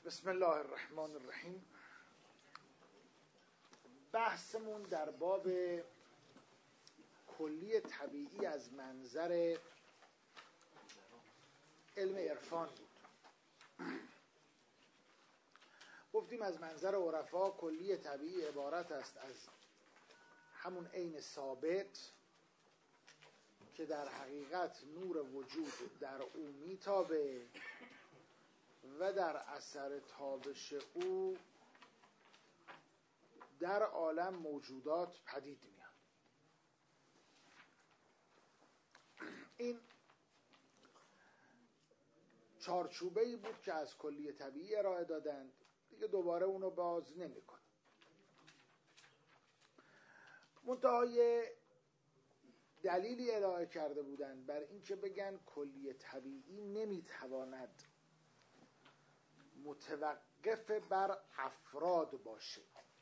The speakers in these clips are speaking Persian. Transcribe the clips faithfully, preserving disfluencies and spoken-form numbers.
بسم الله الرحمن الرحیم. بحثمون در باب کلی طبیعی از منظر علم عرفان بود. گفتیم از منظر عرفا کلی طبیعی عبارت است از همون عین ثابت که در حقیقت نور وجود در او میتابه و در اثر تابش او در عالم موجودات پدید میاد. این چارچوبه‌ای بود که از کلی طبیعی ارائه دادند، دیگه دوباره اونو باز نمی‌کنه. منتهای دلیلی ارائه کرده بودند بر اینکه بگن کلی طبیعی نمیتواند متوقف بر افراد باشه،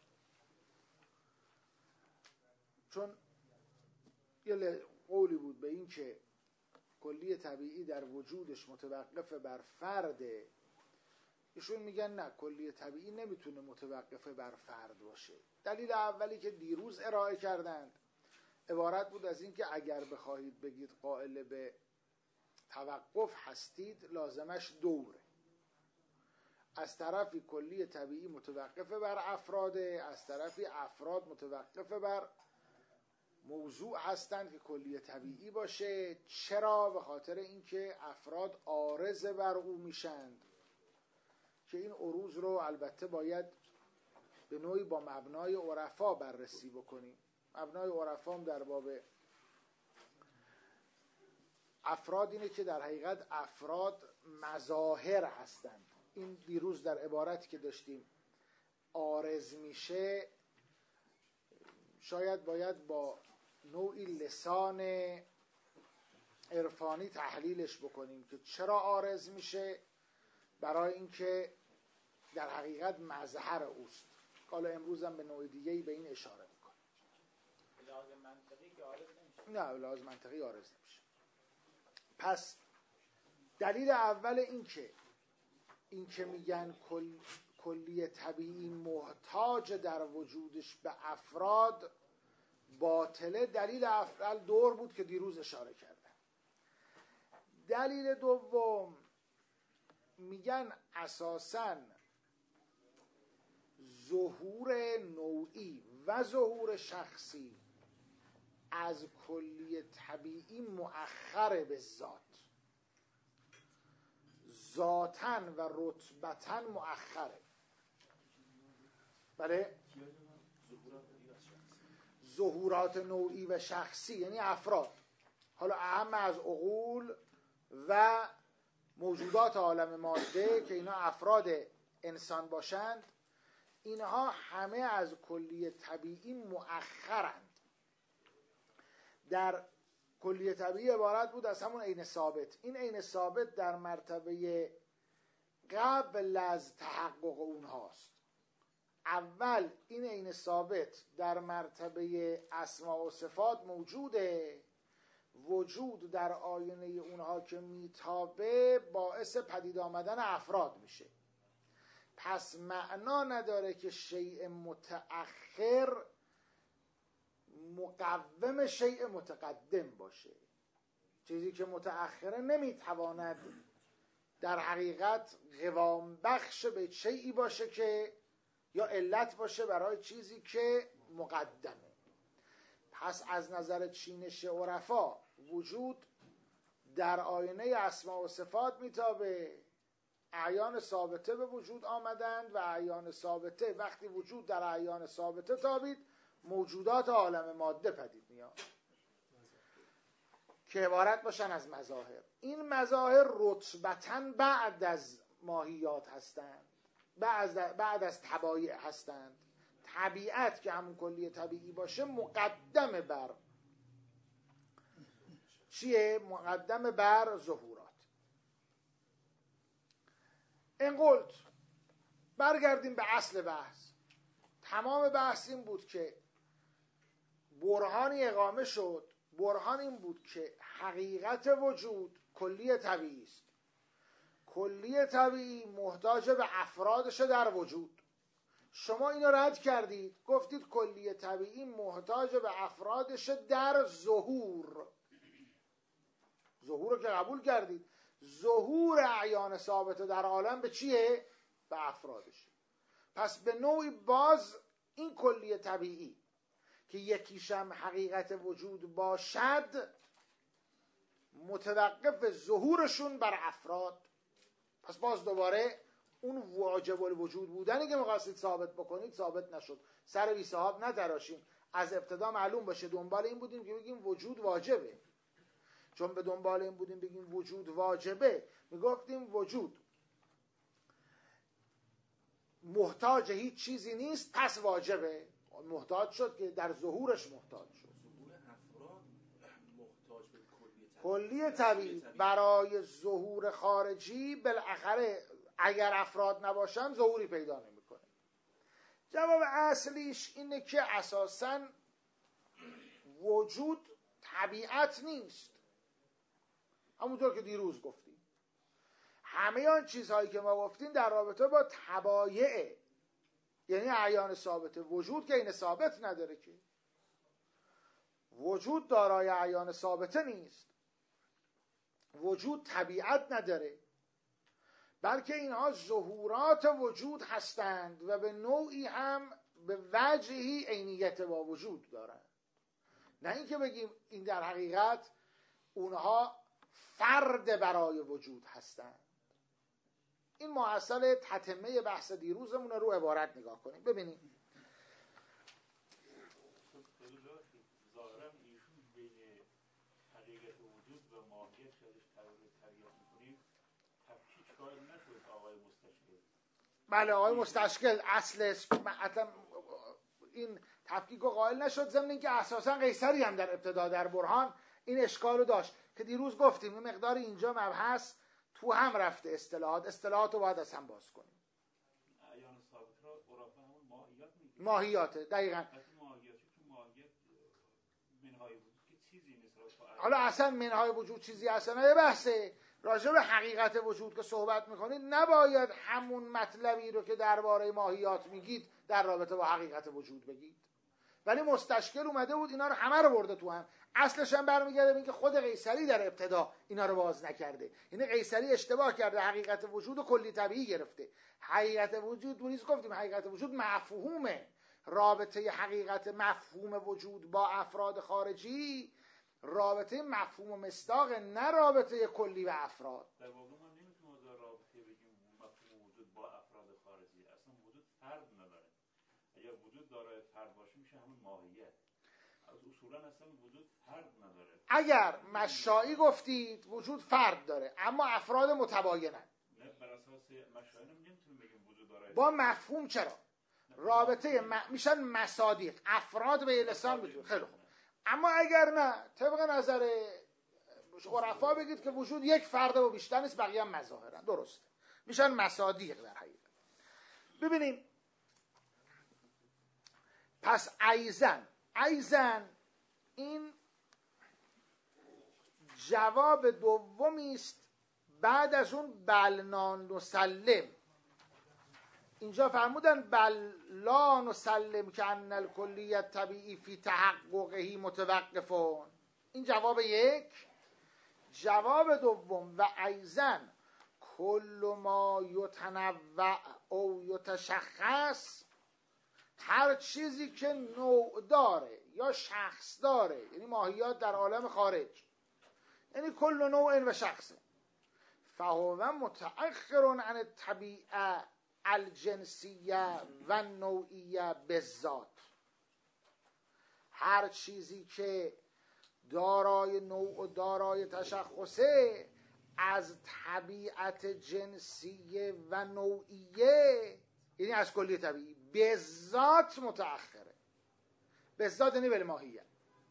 چون یه قولی بود به این که کلی طبیعی در وجودش متوقف بر فرده. ایشون میگن نه، کلی طبیعی نمیتونه متوقف بر فرد باشه. دلیل اولی که دیروز ارائه کردند عبارت بود از این که اگر بخواهید بگید قائل به توقف هستید لازمش دوره. از طرفی کلی طبیعی متوقف بر افراده، از طرفی افراد متوقف بر موضوع هستند که کلی طبیعی باشه. چرا؟ به خاطر اینکه افراد عارض بر او میشند که این عروض رو البته باید به نوعی با مبنای عرفا بررسی بکنیم. مبنای عرفا هم در باب افراد اینه که در حقیقت افراد مظاهر هستند. این دیروز در عبارتی که داشتیم عارض میشه شاید باید با نوعی لسان عرفانی تحلیلش بکنیم که چرا عارض میشه. برای اینکه در حقیقت مظهر اوست. حالا امروز هم به نوع دیگه‌ای به این اشاره میکنه. لحاظ منطقی که عارض نمیشه. نه، لحاظ منطقی عارض نمیشه. پس دلیل اول این که این که میگن کل، کلی طبیعی محتاج در وجودش به افراد باطله، دلیل اول دور بود که دیروز اشاره کردن. دلیل دوم میگن اساساً ظهور نوعی و ظهور شخصی از کلی طبیعی مؤخر به ذات، ذاتن و رتبتن مؤخره. بله، ظهورات نوعی و شخصی یعنی افراد، حالا اهم از عقول و موجودات عالم ماده که اینا افراد انسان باشند، اینها همه از کلی طبیعی مؤخرند. در کلی طبیعی عبارت بود از همون عین ثابت. این عین ثابت در مرتبه قبل از تحقق اونهاست. اول این عین ثابت در مرتبه اسماء و صفات موجوده، وجود در آینه اونها که میتابه باعث پدید آمدن افراد میشه. پس معنا نداره که شیء متأخر مقوم شیء متقدم باشه. چیزی که متأخره نمیتواند در حقیقت قوام بخش به شیئی باشه که یا علت باشه برای چیزی که مقدمه. پس از نظر چینش عرفا وجود در آینه اسماء و صفات میتابه. اعیان ثابته به وجود آمدند و اعیان ثابته وقتی وجود در اعیان ثابته تابید موجودات عالم ماده پدید میاد که عبارت باشن از مظاهر. این مظاهر رتبتاً بعد از ماهیات هستند، بعد بعد از طبایع هستند. طبیعت که همون کلی طبیعی باشه مقدم بر چیه؟ مقدم بر ظهورات. این قلت برگردیم به اصل بحث. تمام بحث این بود که برهانی اقامه شد. برهان این بود که حقیقت وجود کلی طبیعی است. کلی طبیعی محتاج به افرادش در وجود. شما اینو رد کردید، گفتید کلی طبیعی محتاج به افرادش در ظهور. ظهور رو که قبول کردید. ظهور اعیان ثابته در عالم به چیه؟ به افرادش. پس به نوعی باز این کلی طبیعی که یکیشم حقیقت وجود باشد متوقف ظهورشون بر افراد. پس باز دوباره اون واجب الوجود بودنی که می‌خواستید ثابت بکنید ثابت نشد. سر بی صاحب نتراشیم. از ابتدا معلوم باشه دنبال این بودیم که بگیم وجود واجبه. چون به دنبال این بودیم بگیم وجود واجبه، میگفتیم وجود محتاج هیچ چیزی نیست پس واجبه. محتاج شد که در ظهورش محتاج شد. ظهور افراد محتاج به کلی کلی طبیعی برای ظهور خارجی بالاخره اگر افراد نباشن ظهوری پیدا نمیکنه. جواب اصلیش اینه که اساساً وجود طبیعت نیست. همونطور که دیروز گفتیم همه آن چیزهایی که ما گفتیم در رابطه با تبایعه، یعنی اعیان ثابته. وجود که این ثابت نداره، که وجود دارای اعیان ثابته نیست، وجود طبیعت نداره، بلکه اینها ظهورات وجود هستند و به نوعی هم به وجهی عینیت با وجود دارند. نه اینکه بگیم این در حقیقت اونها فرد برای وجود هستند. این محصل تتمه بحث دیروزمون رو عبارت نگاه کنیم ببینیم. ظاهرا ایشون بین حقیقت وجود و ماهیت خودش تریاق میکنیم تفکیک قائل نشد آقای مستشکل. بله آقای مستشکل اصل این تفکیک رو قائل نشد، ضمن اینکه اساسا قیصری هم در ابتدا در برهان این اشکال رو داشت که دیروز گفتیم این مقدار اینجا مبحث تو هم رفته. اصطلاحات اصطلاحات رو باید از هم باز کنیم. اعیان ثابت را عرفا همون ماهیت میگه. ماهیاته دقیقاً. ماهیت تو ماهیت منهای وجود که چیزی نیست. حالا اصلا منهای وجود چیزی اصلا یه بحثه. راجع به حقیقت وجود که صحبت میکنید نباید همون مطلبی رو که درباره ماهیات میگید در رابطه با حقیقت وجود بگید. ولی مستشکل اومده بود اینا رو همه رو برده تو هم. اصلش هم برمیگرده به اینکه خود قیصری در ابتدا اینا رو باز نکرده. یعنی قیصری اشتباه کرده، حقیقت وجود و کلی طبیعی گرفته. حقیقت وجود بونیز گفتیم حقیقت وجود مفهومه. رابطه حقیقت مفهوم وجود با افراد خارجی رابطه مفهوم و مصداق، نه رابطه کلی و افراد. در واقع ما نمیتونیم از رابطه بگیم مفهوم وجود با افراد خارجی. اصلا وجود فرد نداره. اگر وجود دارای فرد باشه میشه همون ماهیت. از اصولا اصلا وجود فرد نداره. اگر مشایی گفتید وجود فرد داره اما افراد متباینن. نه بر اساس مشایی نمیتونیم بگیم وجود دارای با مفهوم چرا؟ رابطه م... میشن مصادیق، افراد به لسان میتونه. خیلی خوب. اما اگر نه طبق نظر عرفا بگید که وجود یک فرد و بیشتر نیست، بقیه هم مظاهرن. درسته، میشن مصادیق در حقیقت. ببینیم پس ایزن ایزن این جواب دومی است بعد از اون بل نسلم. اینجا فرمودن بل لا نسلم که ان الکلیت طبیعی فی تحققهی متوقفون. این جواب یک. جواب دوم و ایزن کل ما یتنوع او یتشخص، هر چیزی که نوع داره یا شخص داره، یعنی ماهیات در عالم خارج، یعنی کل نوع و شخص، فهو متأخر عن الطبیعه الجنسیه و نوعیه بالذات. هر چیزی که دارای نوع و دارای تشخصه از طبیعت جنسیه و نوعیه، یعنی از کلی طبیعی، بالذات متأخره. بالذات یعنی بل ماهیت،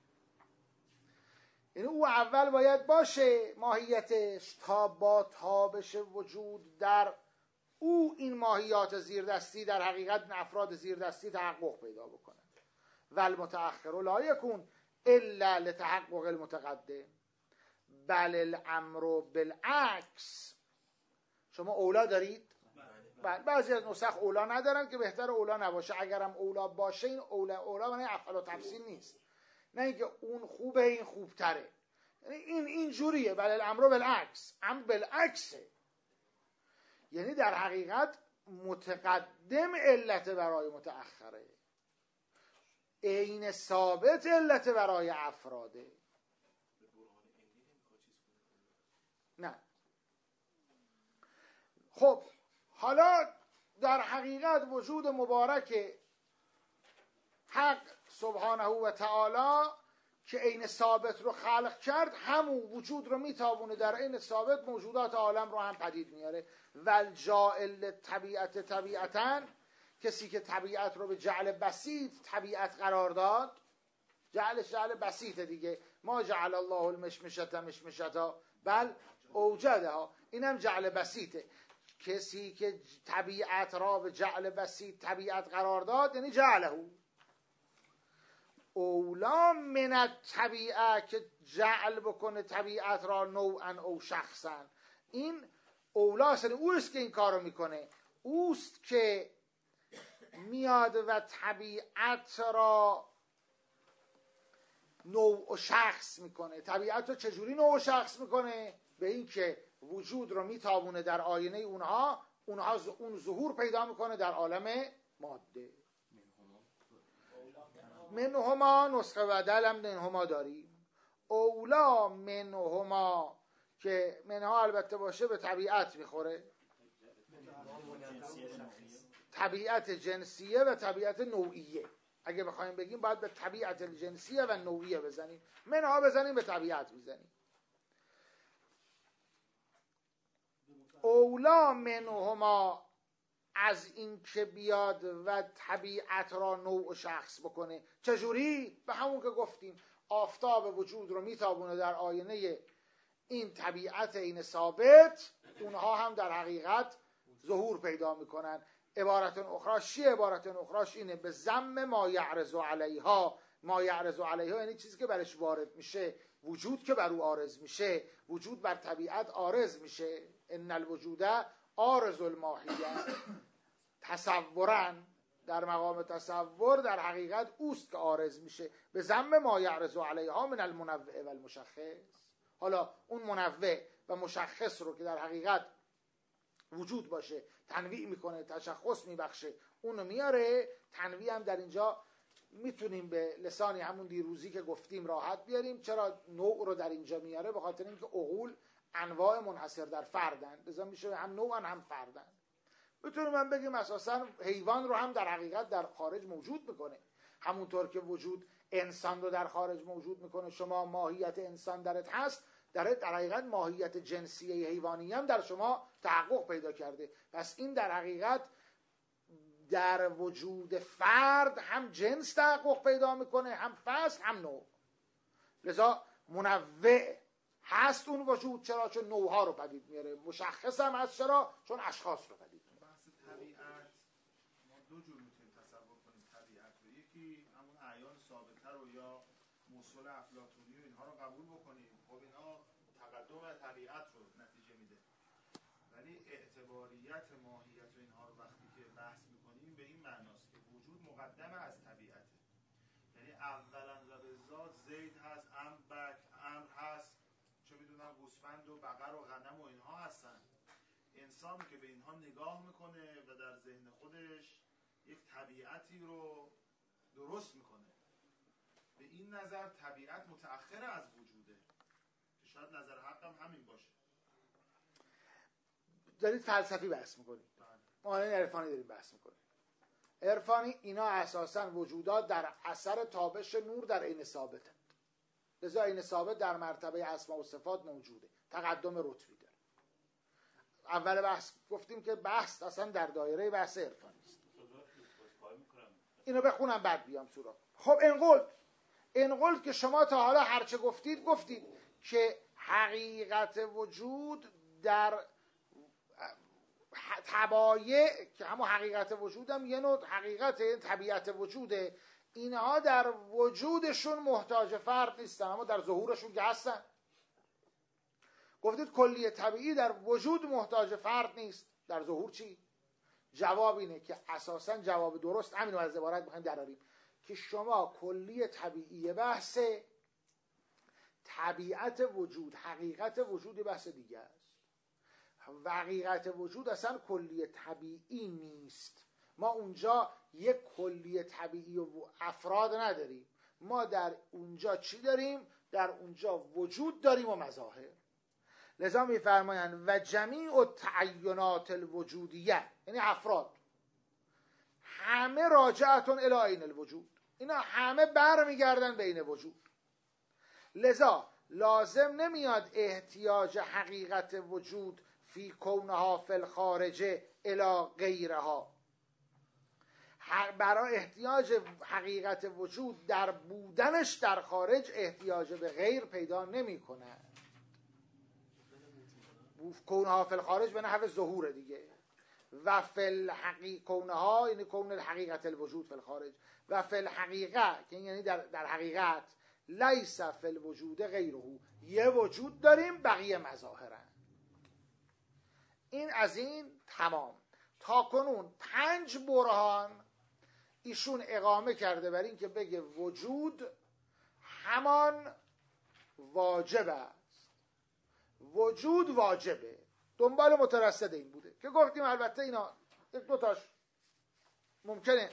یعنی او اول باید باشه ماهیتش تا با تابش وجود در او این ماهیات زیردستی در حقیقت افراد زیردستی تحقق پیدا بکنه. ول متأخر لا یکون الا لتحقق المتقدم بل الامر بالعکس. شما اولا دارید؟ بله. بعضی از نسخ اولا ندارن که بهتر اولا نباشه. اگرم اولا باشه این اولا اولا معنی افعال و تفصیل نیست، نه اینکه اون خوبه این خوبتره. یعنی این این جوریه. بله الامر بالعکس، امر بالعکسه. یعنی در حقیقت متقدم علت برای متأخره، عین ثابت علت برای افراده. نه خب حالا در حقیقت وجود مبارک حق سبحانه و تعالی که عین ثابت رو خلق کرد، همون وجود رو میتابونه در عین ثابت موجودات عالم رو هم پدید میاره. والجائل طبیعت طبیعتاً، کسی که طبیعت رو به جعل بسیط طبیعت قرار داد، جعلش جعل بسیطه دیگه، ما جعل الله المشمشة مشمشتا بل اوجدها، اینم جعل بسیطه. کسی که طبیعت را به جعل بسیط طبیعت قرار داد یعنی جعله اولا من الطبیعه، که جعل بکنه طبیعت را نوعا او شخصا. این اولاست، اوست که این کارو میکنه، اوست که میاد و طبیعت را نوع و شخص میکنه. طبیعت رو چجوری نوع و شخص میکنه؟ به این که وجود رو میتابونه در آینه اونها، اونها اون ظهور پیدا میکنه در عالم ماده. منهما نسخه و دلم منهما داریم. اولا منهما که منها البته باشه به طبیعت میخوره، طبیعت جنسیه و طبیعت نوعیه. اگه بخوایم بگیم باید به طبیعت جنسیه و نوعیه بزنیم، منها بزنیم به طبیعت بزنیم. اولا منهما از این که بیاد و طبیعت را نوع و شخص بکنه. چجوری؟ به همون که گفتیم آفتاب وجود رو میتابونه در آینه این طبیعت این ثابت، اونها هم در حقیقت ظهور پیدا میکنن. عبارت اخراش چیه؟ عبارت اخراش اینه به ضم ما یعرض علیها. ما یعرض علیها یعنی چیزی که برش وارد میشه، وجود که بر او عارض میشه. وجود بر طبیعت عارض میشه. ان الوجود عارض الماهیه. تصورا در مقام تصور در حقیقت اوست که عارض میشه به ضم ما یعرض علیها من المنوع و المشخص. حالا اون منوع و مشخص رو که در حقیقت وجود باشه تنویع میکنه، تشخص میبخشه، اونو میاره. تنویع هم در اینجا میتونیم به لسانی همون دیروزی که گفتیم راحت بیاریم. چرا نوع رو در اینجا میاره؟ به خاطر اینکه عقول انواع منحصر در فردن، لذا میشه هم نوعا هم فردن. میتونیم هم بگیم اساسا حیوان رو هم در حقیقت در خارج موجود میکنه، همونطور که وجود انسان رو در خارج موجود میکنه. شما ماهیت انسان درت هست، در در حقیقت ماهیت جنسیه حیوانی هم در شما تحقق پیدا کرده. پس این در حقیقت در وجود فرد هم جنس تحقق پیدا میکنه، هم فصل هم نوع. لذا منوع هست اون وجود، چرا؟ چون نوعها رو پدید میاره. مشخص هم هست، چرا؟ چون اشخاص رو پدید میاره. بحث طبیعت ما دو جور میتونیم تصور کنیم طبیعت رو. یکی همون اعیان ثابته رو یا موصول افلاطونی و اینها رو قبول بکنیم، خب اینا تقدم طبیعت رو نتیجه میده. ولی اعتباریت ماهیت و اینها رو وقتی که بحث میکنیم به این معناست که وجود مقدم از طبیعته. یعنی اولا و به ذات زید هست، امر بک، امر هست، چه میدونم گوسفند و بقر و غنم و اینها هستن. انسان که به اینها نگاه میکنه و در ذهن خودش یک طبیعتی رو درست میکنه، به این نظر طبیعت متأخر از وجوده، که شاید نظر حقم همین باشه. دارید فلسفی بحث میکنید، ما الان عرفانی داریم بحث میکنیم. عرفانی اینا اساساً وجودات در اثر تابش نور در عین ثابتند. لذا عین ثابت در مرتبه اسماء و صفات موجوده، تقدم رتبی داره. اول بحث گفتیم که بحث اصلا در دایره بحث عرفانی است. اینو بخونم بعد بیام سراغ. خب انقل انقل که شما تا حالا هرچه گفتید گفتید که حقیقت وجود در تبایع، که همون حقیقت وجود هم یه نوع حقیقت طبیعت وجوده، اینها در وجودشون محتاج فرد نیستن، اما در ظهورشون که هستن. گفتید کلیه طبیعی در وجود محتاج فرد نیست، در ظهور چی؟ جواب اینه که اساسا جواب درست همین رو از عبارت میخوایم دراریم که شما کلیه طبیعی بحث طبیعت وجود، حقیقت وجود بحث دیگه است. و حقیقت وجود اصلا کلیه طبیعی نیست. ما اونجا یک کلیه طبیعی و افراد نداریم. ما در اونجا چی داریم؟ در اونجا وجود داریم و مظاهر. لذا میفرمایند و جمیع التعینات الوجودیه، یعنی افراد، همه راجعتون الی عین الوجود، اینا همه برمیگردن به عین وجود. لذا لازم نمیاد احتیاج حقیقت وجود فی کونها فی الخارج الی غیرها، برای احتیاج حقیقت وجود در بودنش در خارج احتیاج به غیر پیدا نمی کنه. کونها فی الخارج به نحو ظهور دیگه، و فی الحقیقه کونها یعنی کون حقیقت الوجود فی الخارج، و فی الحقیقه که یعنی در, در حقیقت لیس فی الوجود غیره، یه وجود داریم بقیه مظاهرن. این از این تمام. تا کنون پنج برهان ایشون اقامه کرده بر این که بگه وجود همان واجب است، وجود واجبه. دنبال مترصد این بوده که گفتیم البته اینا یک دوتاش ممکنه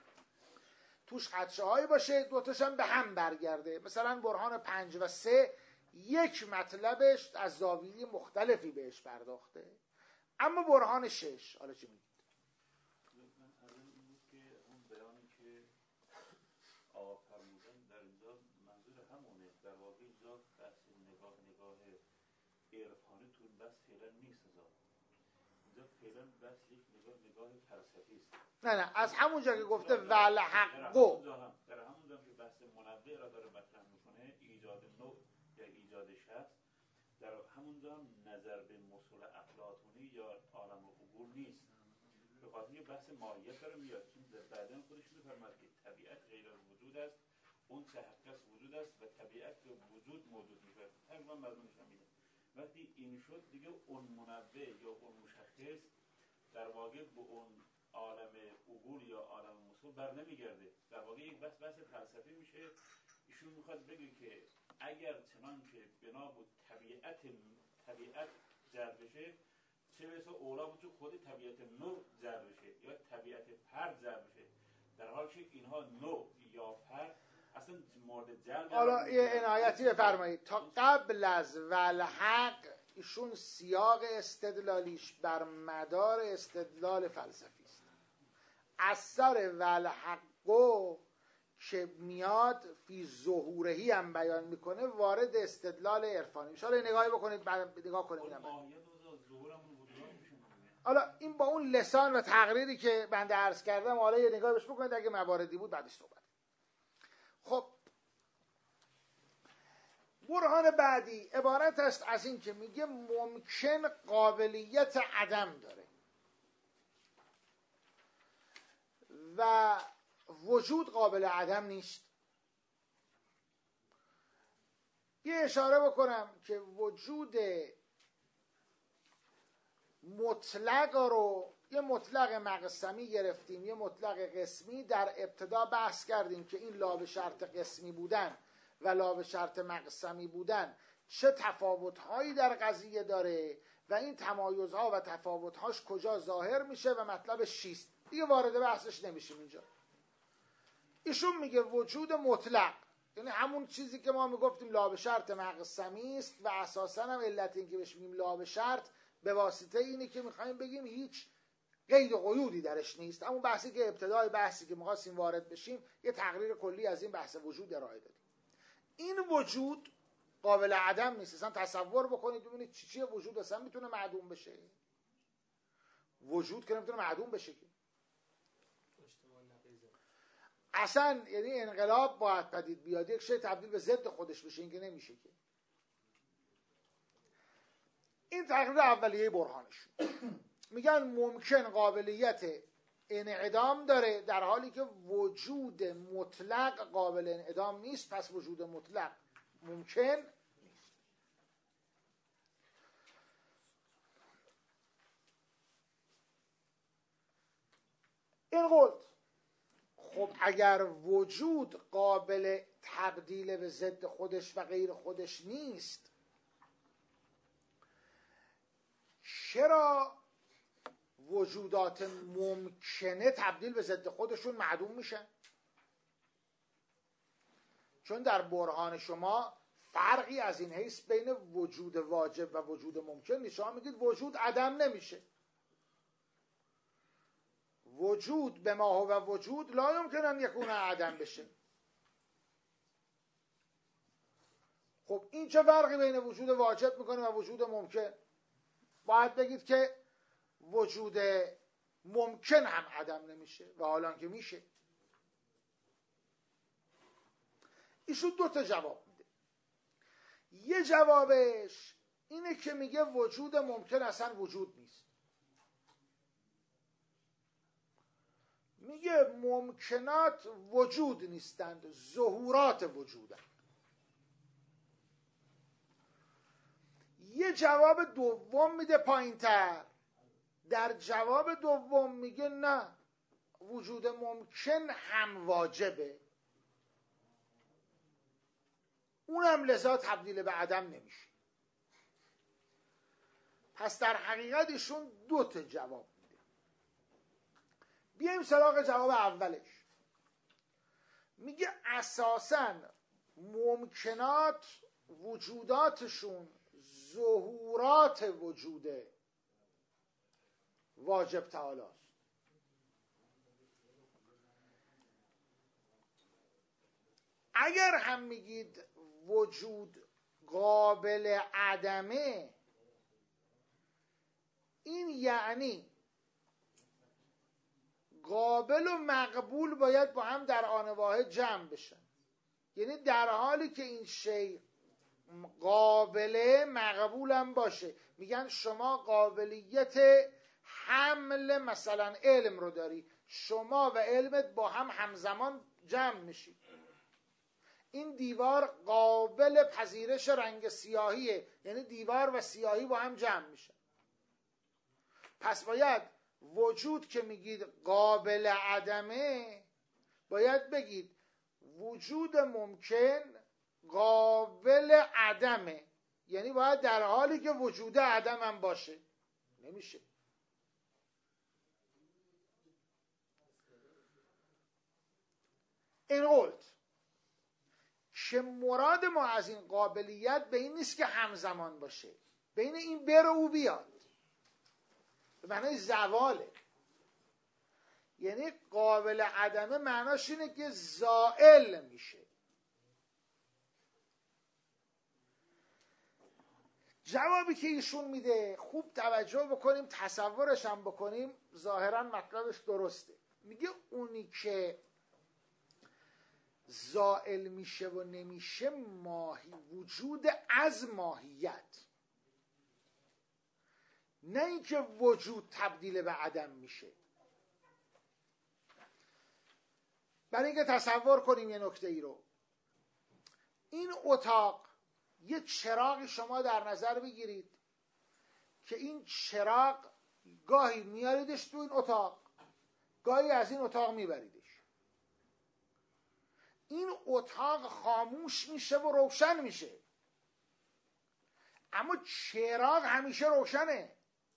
توش خدشه هایی باشه، دوتاش هم به هم برگرده. مثلا برهان پنج و سه یک مطلبش از زاویه مختلفی بهش پرداخته، اما برهان شش حالا چی میگید؟ من از این بود که اون بیانی که آقا فرمودن در اینجا منظور همونه، در واقع اینجا بحث نگاه نگاه عرفانی تو بس فعلا نیست. اینجا فعلا بس یک نگاه نگاه فلسفی است. نه نه از همونجا که گفته ولحقو، در همونجا که بحث منبع را داره مطرح میکنه، ایجاد نوع یا ایجاد شخص، در همونجا هم نظر به مصول افلاطونی یا عالم عقول نیست، به خاطر یه بحث ماهیت داره میاد. چون بعدن خودش میفرماد که طبیعت غیر از وجود است، اون تحقق وجود است و طبیعت به وجود موجود میشه. تقریبا مضمونش همینه. وقتی این شد دیگه اون منبع یا اون مشخص در واقع به اون عالم عقول یا عالم مصول بر نمیگرده، در واقع یک بحث بحث فلسفی میشه. ایشون میخواد بگه که اگر چنان که بنا بود طبیعت طبیعت جلب بشه، چه بسا اولا بود که خود طبیعت نوع جلب بشه یا طبیعت فرد جلب بشه، در حالی که اینها نوع یا فرد اصلا مورد جلب. حالا یه عنایتی بفرمایید، تا قبل از ولحق ایشون سیاق استدلالیش بر مدار استدلال فلسفی است. اثر ولحقو که میاد فی ظهورهی هم بیان میکنه وارد استدلال عرفانی میشه. حالا نگاهی بکنید بعد نگاه کنید. حالا این با اون لسان و تقریری که بنده عرض کردم حالا یه نگاهی بهش بکنید، اگه مواردی بود بعدش صحبت. خب برهان بعدی عبارت است از این که میگه ممکن قابلیت عدم داره و وجود قابل عدم نیست. یه اشاره بکنم که وجود مطلق رو یه مطلق مقسمی گرفتیم، یه مطلق قسمی. در ابتدا بحث کردیم که این لا به شرط قسمی بودن و لا به شرط مقسمی بودن چه تفاوت‌هایی در قضیه داره و این تمایزها و تفاوت‌هاش کجا ظاهر میشه و مطلبش چیست. دیگه وارد بحثش نمیشیم اینجا. ایشون میگه وجود مطلق یعنی همون چیزی که ما میگفتیم لا به شرط مقسمی است و اساساً هم علت این که بهش میگیم لا به شرط به واسطه اینه که میخوایم بگیم هیچ قید و قیودی درش نیست. همون بحثی که ابتدای بحثی که می‌خواستیم وارد بشیم یه تقریر کلی از این بحث وجود ارائه دادیم. این وجود قابل عدم نیست. اصلا تصور بکنید ببینید چی چیه وجود اصلا میتونه معدوم بشه. وجود که نمیتونه معدوم بشه که اصلا، یعنی انقلاب باید پدید بیاد، یک شی تبدیل به ضد خودش بشه، این که نمیشه که. این تقریر اولیه برهانشون. میگن ممکن قابلیت انعدام داره در حالی که وجود مطلق قابل انعدام نیست، پس وجود مطلق ممکن نیست. این قلت خب اگر وجود قابل تبدیل به ضد خودش و غیر خودش نیست، چرا وجودات ممکنه تبدیل به ضد خودشون معدوم میشن؟ چون در برهان شما فرقی از این حیث بین وجود واجب و وجود ممکن نیست. شما میگید وجود عدم نمیشه. وجود به ما و وجود لا یمکن ان یکون عدم بشه. خب این چه فرقی بین وجود واجب میکنه و وجود ممکن؟ باید بگید که وجود ممکن هم عدم نمیشه و حالا که میشه. ایشون دو تا جواب میده. یه جوابش اینه که میگه وجود ممکن اصلا وجود نیست. میگه ممکنات وجود نیستند، ظهورات وجودند. یه جواب دوم میده پایین تر. در جواب دوم میگه نه، وجود ممکن هم واجبه، اونم لذا تبدیل به عدم نمیشه. پس در حقیقت ایشون دو تا جواب میده. بیایم سراغ جواب اولش. میگه اساساً ممکنات وجوداتشون ظهورات وجود واجب تعالی است. اگر هم میگید وجود قابل عدمه، این یعنی قابل و مقبول باید با هم در آن واحد جمع بشن. یعنی در حالی که این شی قابل مقبول هم باشه. میگن شما قابلیت حمل مثلا علم رو داری، شما و علمت با هم همزمان جمع میشید. این دیوار قابل پذیرش رنگ سیاهیه، یعنی دیوار و سیاهی با هم جمع میشن. پس باید وجود که میگید قابل عدمه، باید بگید وجود ممکن قابل عدمه، یعنی باید در حالی که وجود عدم هم باشه. نمیشه. این قلت که مراد ما از این قابلیت به این نیست که همزمان باشه، بین این بر و او بیاد، به معنای زواله. یعنی قابل عدمه معناش اینه که زائل میشه. جوابی که ایشون میده خوب توجه بکنیم، تصورش هم بکنیم، ظاهرا مطلبش درسته. میگه اونی که زائل میشه و نمیشه ماهی وجود از ماهیت، نه اینکه وجود تبدیل به عدم میشه. برای اینکه تصور کنیم یه نکته ای رو، این اتاق یه چراغی شما در نظر بگیرید که این چراغ گاهی میاریدش تو این اتاق، گاهی از این اتاق میبریدش. این اتاق خاموش میشه و روشن میشه، اما چراغ همیشه روشنه.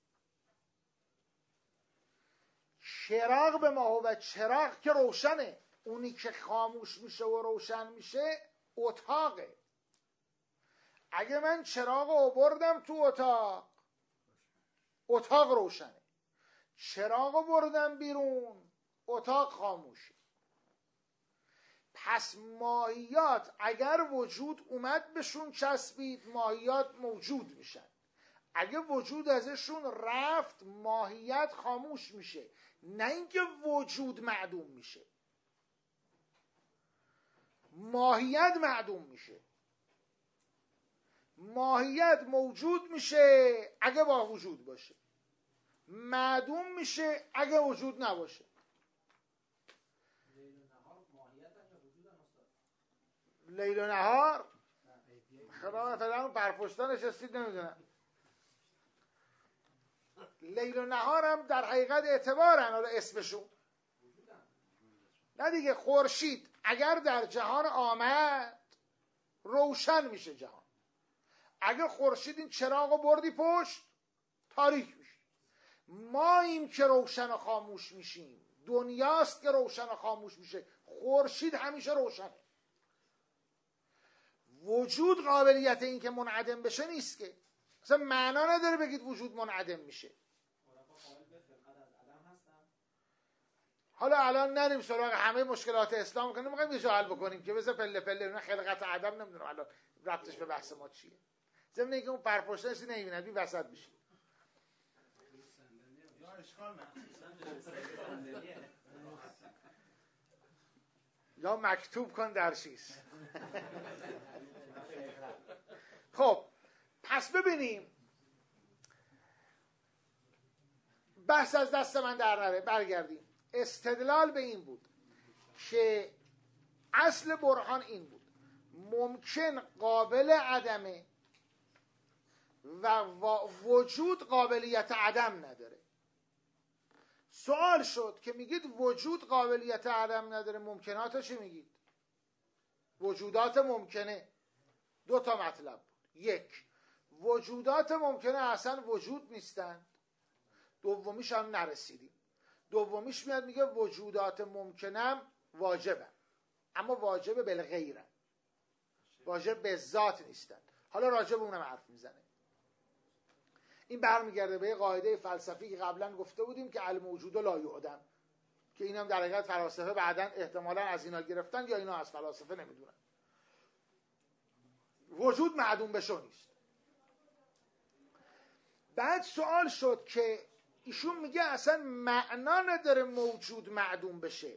چراغ به ما و چراغ که روشنه، اونی که خاموش میشه و روشن میشه اتاقه. اگه من چراغ رو بردم تو اتاق، اتاق روشنه. چراغ رو بردم بیرون، اتاق خاموشه. پس ماهیات اگر وجود اومد بهشون چسبید، ماهیات موجود میشن. اگه وجود ازشون رفت، ماهیت خاموش میشه، نه اینکه وجود معدوم میشه. ماهیت معدوم میشه. ماهیت موجود میشه اگه با وجود باشه، معدوم میشه اگه وجود نباشه. لیل و نهار خدا مثلا پرپشتا نشستید نمیدونم. لیل و نهار هم در حقیقت اعتبارن، حالا اسمشون نه دیگه، خورشید اگر در جهان آمد روشن میشه جهان. اگر خورشید این چراغو بردی پشت تاریک میشه. ماییم که روشن و خاموش میشیم، دنیاست که روشن و خاموش میشه، خورشید همیشه روشنه. وجود قابلیت این که منعدم بشه نیست که، اصلا معنا نداره بگید وجود منعدم میشه. حالا الان نریم سراغ همه مشکلات اسلام کنیم، میخوایم یه جا حل بکنیم که بذار پله پله نه خلقت عدم. نمیدونم الان ربطش به بحث ما چیه. ضمن اینکه اون پرپشتش نمیبینه بی وسط میشه. یا اشکال نه. یا مکتوب کن در چیز. خب پس ببینیم بحث از دست من در نره. برگردیم. استدلال به این بود که اصل برهان این بود ممکن قابل عدمه و وجود قابلیت عدم نداره. سوال شد که میگید وجود قابلیت عدم نداره، ممکنات چی میگید؟ وجودات ممکنه. دو تا مطلب بود. یک، وجودات ممکنه اصلا وجود نیستند. دومیش هم نرسیدیم. دومیش میاد میگه وجودات ممکنم واجبن، اما واجب بالغیرن، واجب به ذات نیستن. حالا راجع به اونم حرف میزنه. این برمیگرده به قاعده فلسفی که قبلا گفته بودیم که الموجود لا یعدم، که اینم در حقیقت فلاسفه بعداً احتمالاً از اینا گرفتن یا اینا از فلاسفه نمیدونن. وجود معدوم بشو نیست. بعد سوال شد که ایشون میگه اصلا معنا نداره موجود معدوم بشه،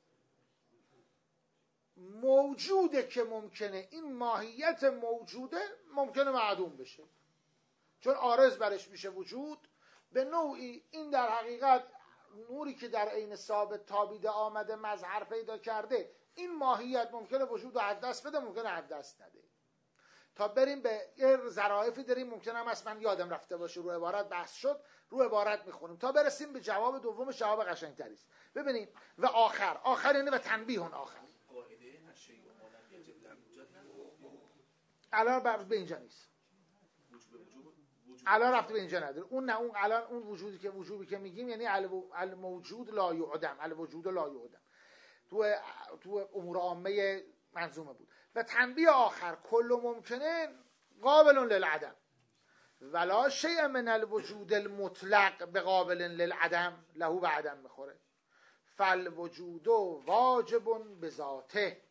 موجوده که ممکنه، این ماهیت موجوده ممکنه معدوم بشه، چون عارض برش میشه وجود. به نوعی این در حقیقت نوری که در عین ثابت تابیده آمده مظهر پیدا کرده، این ماهیت ممکنه وجود رو از دست بده، ممکنه از دست نده. تا بریم به یه ظرافی داریم، ممکنه هم اصلا یادم رفته باشه، رو عبارت بحث شد، رو عبارت میخونیم تا برسیم به جواب دوم. جواب قشنگتری است. ببینیم و آخر، آخر یعنی و تنبیه آخر. الان به اینجا نیست، الان رفته به اینجا نداره. اون نه، اون الان اون وجودی که وجودی که میگیم یعنی الموجود لا یعدم، الوجود لا یعدم تو تو امور عامه منظومه بود. و تنبیه آخر کل ممکنه قابل للعدم ولا شیء من الوجود المطلق بقابل للعدم له به عدم میخوره فالوجود واجب بذاته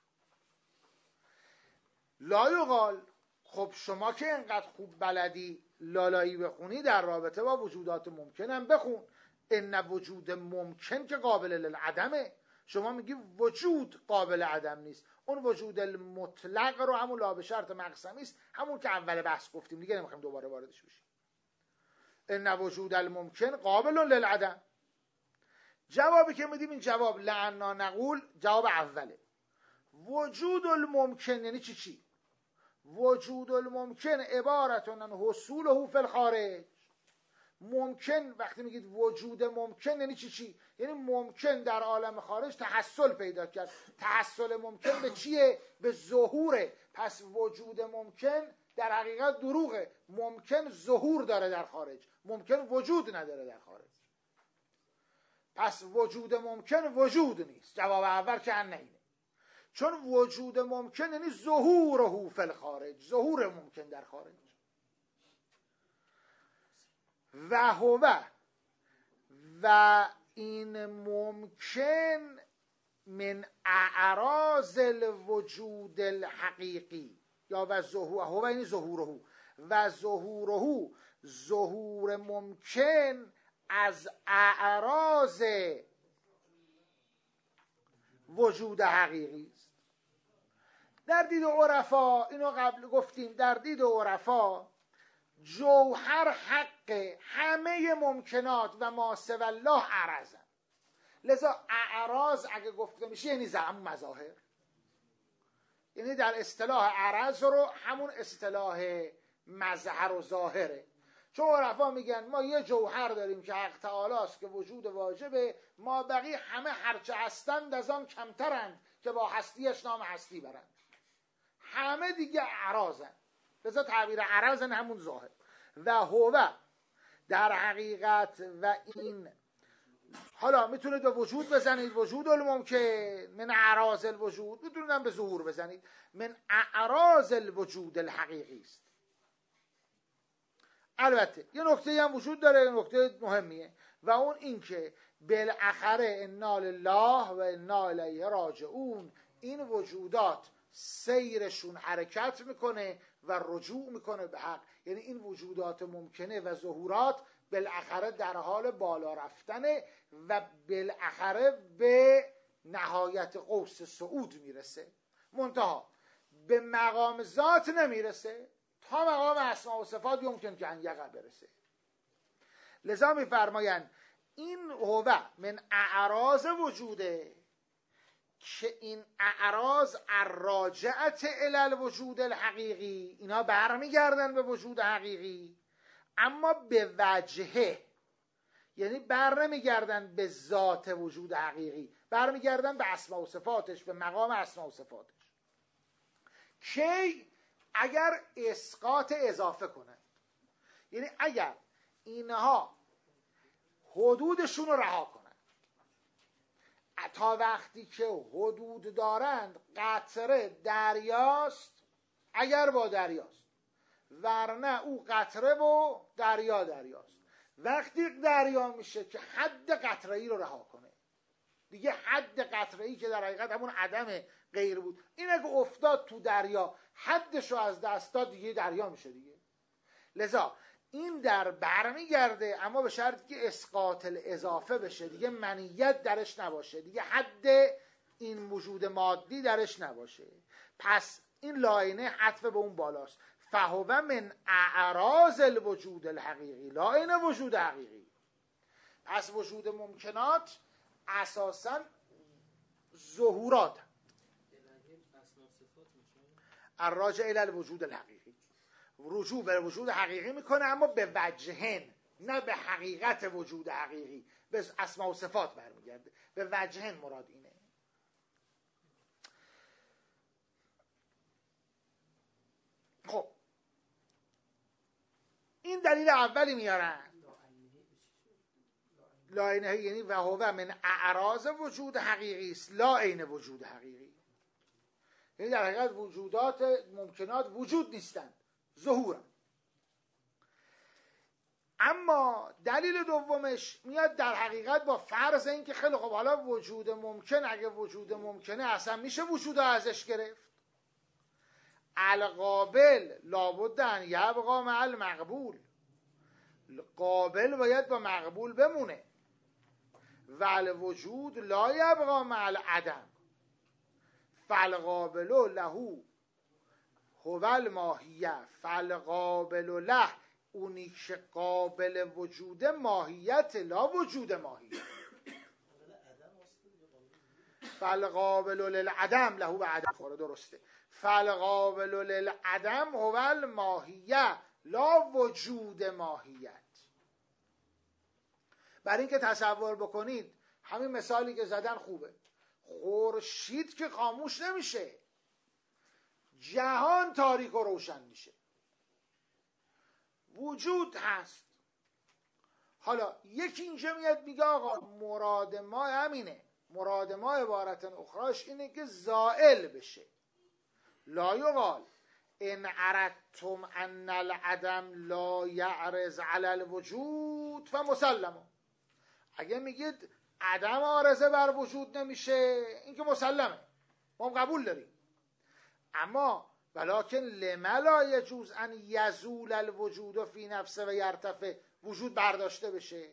لا یقال. خب شما که انقدر خوب بلدی لالایی بخونی در رابطه با وجودات ممکن هم بخون. ان وجود ممکن که قابل للعدمه، شما میگی وجود قابل عدم نیست. اون وجود المطلق رو همون لا به شرط مقسمی است، همون که اول بحث گفتیم دیگه، نمیخوایم دوباره واردش بشیم. ان وجود الممکن قابل للعدم. جوابی که میدیم این جواب لعنا نقول جواب اوله. وجود الممکن یعنی چی چی؟ وجود الممکن عبارتون عن حصوله فی الخارج. ممکن وقتی میگید وجود ممکن یعنی چی چی؟ یعنی ممکن در عالم خارج تحصل پیدا کرد. تحصل ممکن به چیه؟ به ظهوره. پس وجود ممکن در حقیقت دروغه. ممکن ظهور داره در خارج، ممکن وجود نداره در خارج. پس وجود ممکن وجود نیست. جواب اول که ان اینه، چون وجود ممکن یعنی ظهوره فی الخارج، ظهور ممکن در خارج. و هو و این ممکن من اعراض الوجود الحقیقی، یا و ظهور هو یعنی ظهوره، و ظهوره ظهور ممکن از اعراض وجود حقیقی است. در دید عرفا، اینو قبل گفتیم، در دید عرفا جوهر حق همه ممکنات و ما سوی الله عرضن. لذا اعراض اگه گفته میشه یعنی زعم مظاهر، یعنی در اصطلاح عرض رو همون اصطلاح مظهر و ظاهره. چون عرفا میگن ما یه جوهر داریم که حق تعالی است که وجود واجبه، ما بقی همه هرچه هستند از آن کمترند که با هستیش نام هستی برند. همه دیگه اعراضن، لذا تعبیر اعراضن همون ظاهر. و هو در حقیقت و این، حالا میتونید به وجود بزنید وجود الممکن من اعراض الوجود، میتونید هم به ظهور بزنید من اعراض الوجود الحقیقی است. البته یه نکته هم وجود داره، یه نکته مهمیه، و اون این که بالاخره انا لله و انا الیه راجعون، این وجودات سیرشون حرکت میکنه و رجوع میکنه به حق. یعنی این وجودات ممکنه و ظهورات بالاخره در حال بالا رفتنه و بالاخره به نهایت قوس صعود میرسه. منتها به مقام ذات نمیرسه، تا مقام اسماء و صفات یمکن که ان یقع برسه. لذا میفرمایند این هو من اعراض وجوده که این اعراض الراجعت الی الوجود الحقیقی، اینا برمیگردن به وجود حقیقی، اما به وجهه، یعنی بر نمیگردن به ذات وجود حقیقی، برمیگردن به اسماء و صفاتش، به مقام اسماء و صفاتش. کی؟ اگر اسقاط اضافه کنن، یعنی اگر اینها حدودشون رو رها کنن. تا وقتی که حدود دارند، قطره دریاست اگر با دریاست، ورنه او قطره و دریا دریاست. وقتی دریا میشه که حد قطره‌ای رو رها کنه، دیگه حد قطره‌ای که در حقیقت همون عدم غیر بود، این اگه افتاد تو دریا حدش رو از دست داد، دیگه دریا میشه دیگه. لذا این در برمیگرده، اما به شرطی که اسقاط اضافه بشه، دیگه منیت درش نباشه، دیگه حد این وجود مادی درش نباشه. پس این لاینه عطف به اون بالاست. فهو من اعراض الوجود الحقیقی، لاینه وجود حقیقی. پس وجود ممکنات اساساً ظهورات الراجع الی الوجود الحقیقی، رجوع به وجود حقیقی میکنه، اما به وجهن، نه به حقیقت وجود حقیقی، به اسماء و صفات برمیگرده. به وجهن مراد اینه. خب این دلیل اولی میارن، لا عینه، یعنی و هو من اعراض وجود حقیقی است، لا عین وجود حقیقی. یعنی در حقیقت وجودات ممکنات وجود نیستند، ظهورن. اما دلیل دومش میاد در حقیقت با فرض این که خیلی خب حالا وجود ممکن، اگه وجود ممکنه اصلا میشه وجود ازش گرفت. القابل لابد ان یبقا مع المقبول، قابل باید با مقبول بمونه. و الوجود لا یبقا مع العدم، فالقابل له هو الماهیه، فالقابل له، اونی که قابل وجود ماهیت، لا وجود ماهیت. فالقابل للعدم له به عدم خوره، درسته. فالقابل للعدم هو الماهیه لا وجود ماهیت. برای اینکه تصور بکنید، همین مثالی که زدن خوبه. خورشید که خاموش نمیشه، جهان تاریک و روشن میشه، وجود هست. حالا یکی اینجا میاد میگه آقا مراد ما همینه، مراد ما عبارت اخراش اینه که زائل بشه. لا یقال ان اردتم ان العدم لا یعرض علی الوجود فمسلم. اگه میگید عدم عارضه بر وجود نمیشه، این که مسلمه، ما هم قبول داریم. اما ولکن لما لا یجوز ان یزول الوجود فی نفسه و یرتفع، وجود برداشته بشه.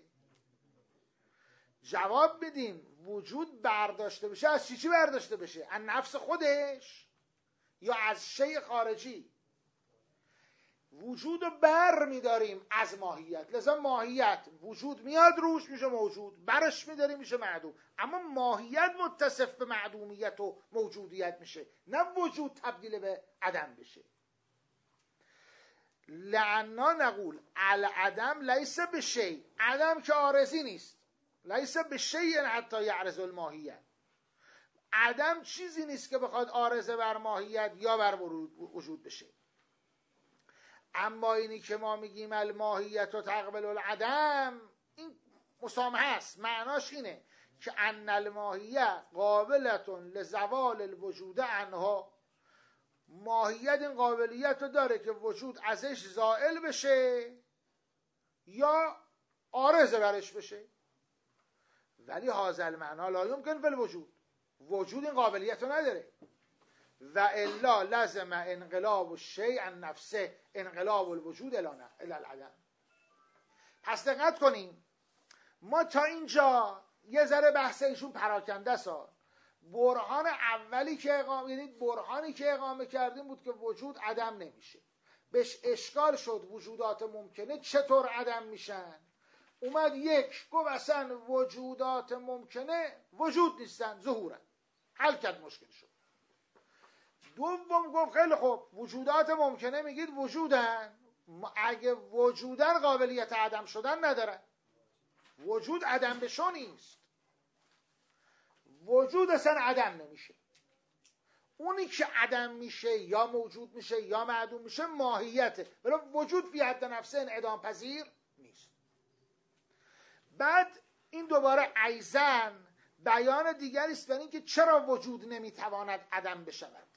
جواب میدیم وجود برداشته بشه، از چی چی برداشته بشه؟ از نفس خودش یا از شیء خارجی؟ وجود رو بر میداریم از ماهیت، لذا ماهیت وجود میاد روش میشه موجود، برش میداریم میشه معدوم. اما ماهیت متصف به معدومیت و موجودیت میشه، نه وجود تبدیل به عدم بشه. لعنا نقول العدم لیس به شیء، عدم که عارضی نیست، لیس به شیء حتی یعرض الماهیت، عدم چیزی نیست که بخواد عارضه بر ماهیت یا بر وجود بشه. اما اینی که ما میگیم الماهیت و تقبل العدم، این مسامحه است. معناش اینه که ان الماهیه قابلتون لزوال الوجود عنها، ماهیت این قابلیت رو داره که وجود ازش زائل بشه یا عارضه برش بشه. ولی هذا المعنی لا یمکن فی الوجود، وجود این قابلیت رو نداره. و الا لازم انقلاب الشیء عن نفسه، انقلاب الوجود الی العدم. پس دقت کنیم، ما تا اینجا یه ذره بحث ایشون پراکنده سا. برهان اولی که اقامه، یعنی برهانی که اقامه کردیم بود که وجود عدم نمیشه. بهش اشکال شد وجودات ممکنه چطور عدم میشن. اومد یک گفت اصلا وجودات ممکنه وجود نیستن، ظهورن، حل کرد مشکل شد. دوم گفت خیلی خوب، وجودات ممکنه میگید وجودن، اگه وجودن قابلیت عدم شدن ندارن، وجود عدم بشو نیست، وجود اصلا عدم نمیشه. اونی که عدم میشه یا موجود میشه یا معدوم میشه ماهیته، ولی وجود فی حد نفسه انعدام پذیر نیست. بعد این دوباره ایزن بیان دیگری است برای اینکه چرا وجود نمیتواند عدم بشود.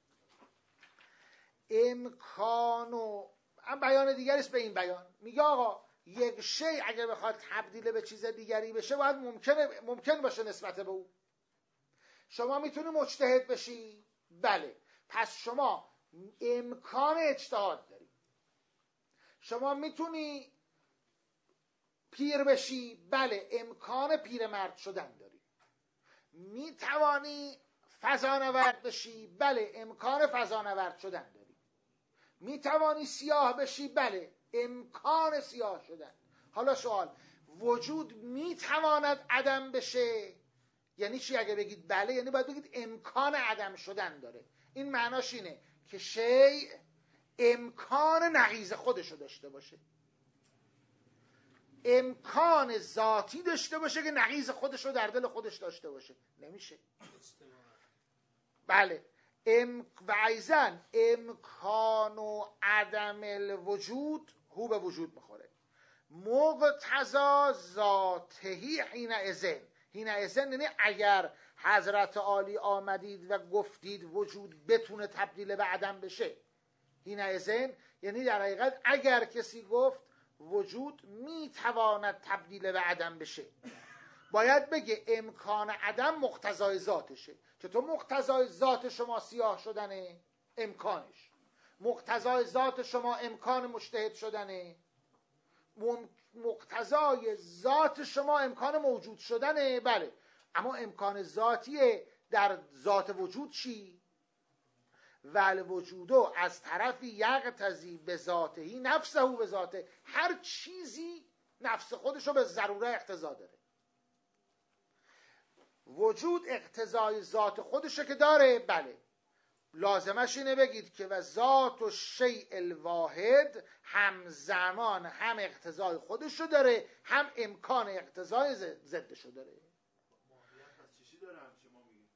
امکان و بیان دیگری است به این بیان، میگه آقا یک شی اگه بخواد تبدیل به چیز دیگری بشه باید ممکنه ممکن باشه نسبت به او. شما میتونی مجتهد بشی؟ بله، پس شما امکان اجتهاد داری. شما میتونی پیر بشی؟ بله، امکان پیرمرد شدن داری. میتوانی فضانورد بشی؟ بله، امکان فضانورد شدن داری. میتوانی سیاه بشی؟ بله، امکان سیاه شدن. حالا سوال، وجود میتواند عدم بشه؟ یعنی چی؟ اگه بگید بله یعنی باید بگید امکان عدم شدن داره. این معناش اینه که شیء امکان نقیض خودشو داشته باشه، امکان ذاتی داشته باشه که نقیض خودشو در دل خودش داشته باشه. نمیشه. بله، ام و ایزن امکان و عدم الوجود هو به وجود میخوره. مقتضا ذاتهی حین ازن، حین ازن یعنی اگر حضرت عالی آمدید و گفتید وجود بتونه تبدیل به عدم بشه، حین ازن یعنی در حقیقت اگر کسی گفت وجود میتواند تبدیل به عدم بشه، باید بگه امکان عدم مقتضای ذاتشه. چطور مقتضای ذات شما سیاه شدنه؟ امکانش. مقتضای ذات شما امکان مجتهد شدنه؟ مقتضای ذات شما امکان موجود شدنه؟ بله، اما امکان ذاتیه در ذات وجود چی؟ ول وجودو از طرفی یقتضی به ذاتهی نفسه به ذاته، هر چیزی نفس خودشو به ضروره اقتضا داره. وجود اقتضای ذات خودشه که داره؟ بله. لازمش اینه بگید که و ذات و شیء الواحد همزمان هم اقتضای خودشو داره هم امکان اقتضای ضدشو داره. ماهیت پس چیزی داره همچه ما میگیم؟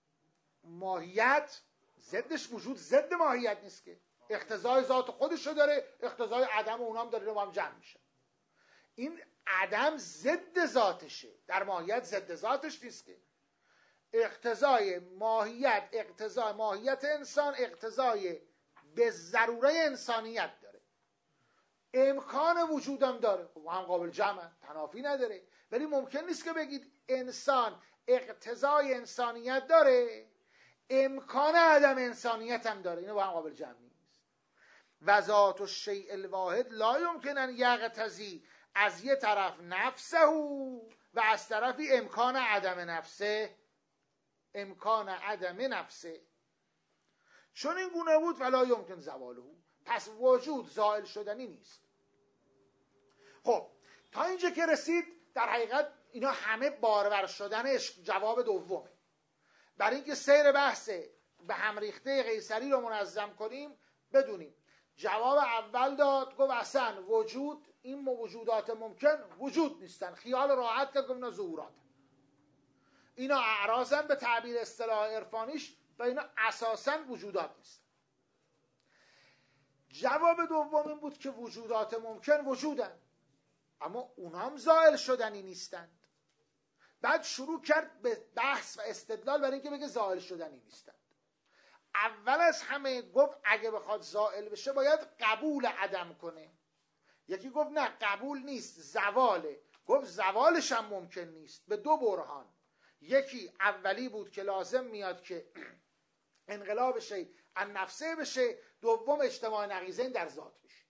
ماهیت ضدش وجود ضد ماهیت نیست که، اقتضای ذات خودشو داره، اقتضای عدم و اونام داره، با هم جمع میشه. این عدم ضد ذاتشه، در ماهیت ضد ذاتش نیست که. اقتضای ماهیت، اقتضای ماهیت انسان اقتضای به ضروره انسانیت داره، امکان وجودم داره، هم قابل جمع، تنافی نداره. ولی ممکن نیست که بگید انسان اقتضای انسانیت داره امکان عدم انسانیت هم داره، اینو با هم قابل جمع نیست. و ذات الشیء الواحد لا یمکن ان یقتضی از یه طرف نفسه و از طرفی امکان عدم نفسه، امکان عدم نفسه. چون این گونه بود فلا یمکن زواله، پس وجود زائل شدنی نیست. خب تا اینجا که رسید در حقیقت اینا همه بارور شدنش جواب دومه. برای اینکه سیر بحث به هم ریخته قیصری رو منظم کنیم بدونیم جواب اول داد، گفت اصلا وجود، این موجودات ممکن وجود نیستن. خیال راحت کرد، گفت اینا ظهورات، اینا اعراضن به تعبیر اصطلاح عرفانیش و اینا اساسا وجودات نیستن. جواب دوم این بود که وجودات ممکن وجودن، اما اونا هم زائل شدنی نیستند. بعد شروع کرد به بحث و استدلال برای اینکه بگه زائل شدنی نیستند. اول از همه گفت اگه بخواد زائل بشه باید قبول عدم کنه. یکی گفت نه قبول نیست، زواله. گفت زوالش هم ممکن نیست به دو برهان. یکی اولی بود که لازم میاد که انقلاب شی ان نفسه بشه، دوم اجتماع نقیضین در ذات بشه.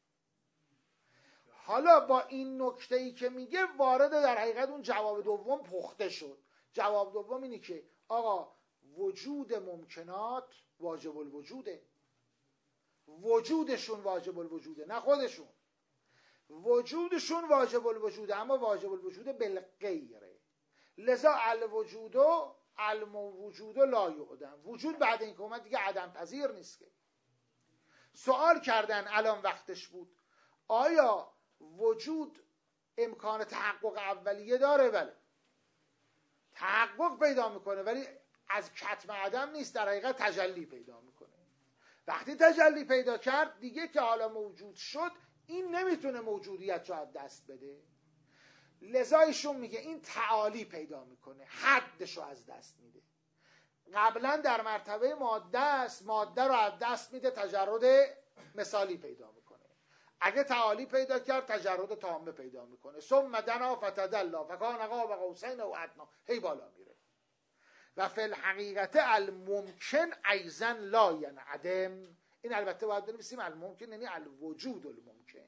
حالا با این نکته ای که میگه وارد در حقیقت اون جواب دوم پخته شد. جواب دوم اینی که آقا وجود ممکنات واجب الوجوده، وجودشون واجب الوجوده، نه خودشون. وجودشون واجب الوجوده، اما واجب الوجوده بالغیره. لذا الوجود و الموجود لا یعدم، وجود بعد این که اومد دیگه عدم پذیر نیست. که سوال کردن الان وقتش بود آیا وجود امکان تحقق اولیه داره؟ بله، تحقق پیدا میکنه، ولی از کتم عدم نیست، در حقیقت تجلی پیدا میکنه. وقتی تجلی پیدا کرد دیگه که حالا موجود شد، این نمیتونه موجودیت رو از دست بده. لذا ایشون میگه این تعالی پیدا میکنه، حدش رو از دست میده. قبلا در مرتبه ماده است، ماده رو از دست میده، تجرد مثالی پیدا میکنه. اگه تعالی پیدا کرد تجرد تامه پیدا میکنه. ثم دنا فتدلی فکان قاب قوسین او ادنی، هی بالا میره. و فی الحقیقت الممکن ایضا لا ینعدم. این البته باید بنویسیم الممکن یعنی الوجود الممکن.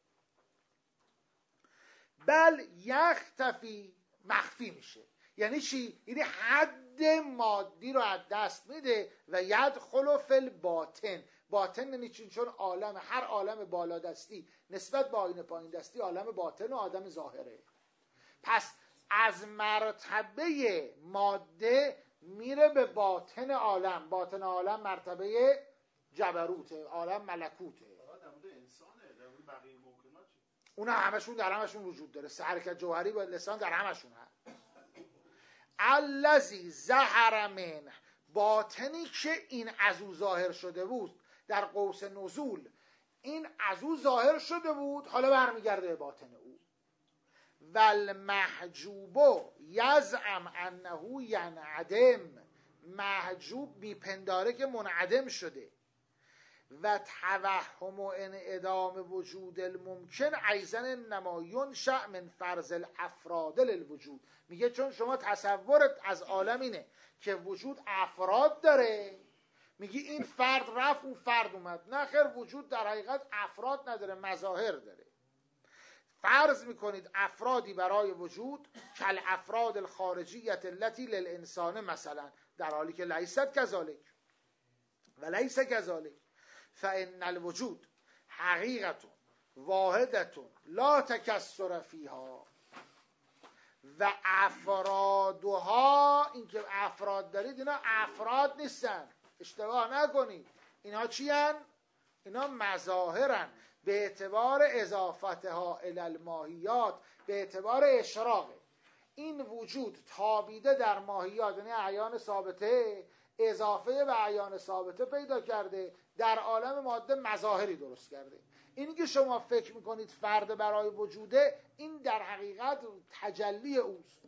بل یختفی، مخفی میشه. یعنی چی؟ یعنی حد مادی رو از دست میده و یدخل فی الباطن. باطن یعنی چی؟ چون عالم، هر عالم بالا دستی نسبت به آینه پایین دستی عالم باطن و آدم ظاهره. پس از مرتبه ماده میره به باطن عالم. باطن عالم مرتبه جبروته، عالم ملکوته. در مورد انسانه، در مورد بقیه ممکنات چی؟ اونا همشون در همشون وجود داره. سه حرکت جوهری با لسان در همشون هست. الذی ظهر منه، باطنی که این از او ظاهر شده بود در قوس نزول، این از او ظاهر شده بود، حالا برمیگرده به باطن او. والمحجوب یزعم انه ینعدم، محجوب میپنداره که منعدم شده. و توهم و انعدام وجود الممکن ایضا انما ینشأ من فرض الافراد للوجود. میگه چون شما تصورت از عالم اینه که وجود افراد داره، میگی این فرد رفت اون فرد اومد. نه خیر، وجود در حقیقت افراد نداره، مظاهر داره. فرض میکنید افرادی برای وجود کل افراد الخارجیت التي للانسان مثلا، در حالی که لیست کذالک و لیس کذالک. فان الوجود حقیقت واحدت لا تکسر فیها و افرادها، این که افراد دارید اینا افراد نیستن، اشتباه نکنید. اینا چی هن؟ اینا مظاهرن به اعتبار اضافتها الی الماهیات، به اعتبار اشراقه. این وجود تابیده در ماهیات یعنی اعیان ثابته، اضافه به اعیان ثابته پیدا کرده، در عالم ماده مظاهری درست کرده. این که شما فکر میکنید فرد برای وجوده، این در حقیقت تجلی اوست.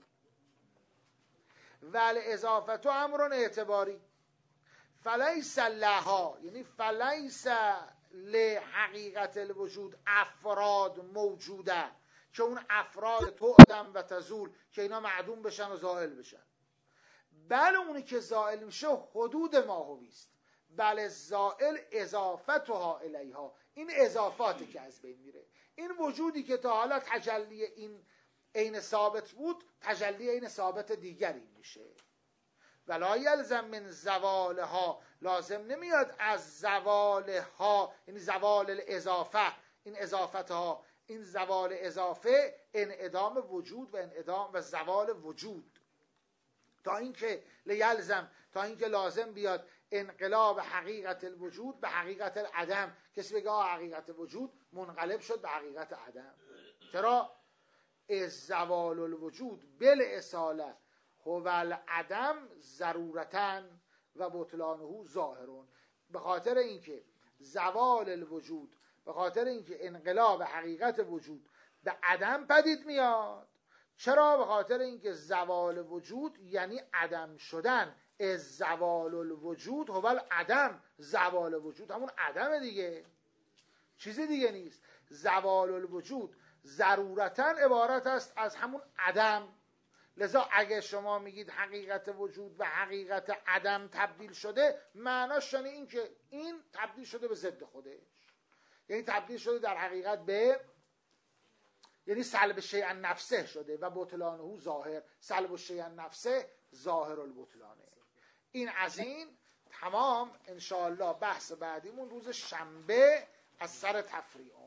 ول اضافت امر اعتباری فلیس لها، یعنی فلیس لحقیقت الوجود افراد موجوده که اون افراد تعدم و تزول که اینا معدوم بشن و زائل بشن. بله اونی که زائل میشه حدود ماهویست. بله زائل اضافتها الیها، این اضافاتی که از بین میره. این وجودی که تا حالا تجلی این عین ثابت بود، تجلی عین ثابت دیگری میشه. ولا یلزم من زوالها، لازم نمیاد از زوالها، یعنی زوال الاضافه، این اضافتها، این زوال اضافه انعدام وجود و انعدام و زوال وجود. تا اینکه لیلزم، تا اینکه لازم بیاد انقلاب حقیقت الوجود به حقیقت العدم. کسی بگه آه حقیقت وجود منقلب شد به حقیقت عدم. چرا؟ از زوال الوجود بالاصاله هو العدم ضرورتاً و بطلانه ظاهرون. به خاطر اینکه زوال الوجود، به خاطر اینکه انقلاب حقیقت وجود به عدم پدید میاد. چرا؟ به خاطر اینکه زوال وجود یعنی عدم شدن. از زوال الوجود هو العدم. زوال وجود همون عدم دیگه، چیزی دیگه نیست. زوال الوجود ضرورتاً عبارت است از همون عدم. لذا اگه شما میگید حقیقت وجود به حقیقت عدم تبدیل شده، معناش یعنی این که این تبدیل شده به ضد خودش، یعنی تبدیل شده در حقیقت به، یعنی سلب شیء نفسه شده و بطلانه ظاهر. سلب شیء نفسه ظاهر البطلانه. این از این تمام. انشاءالله بحث بعدیمون روز شنبه از سر تفریع.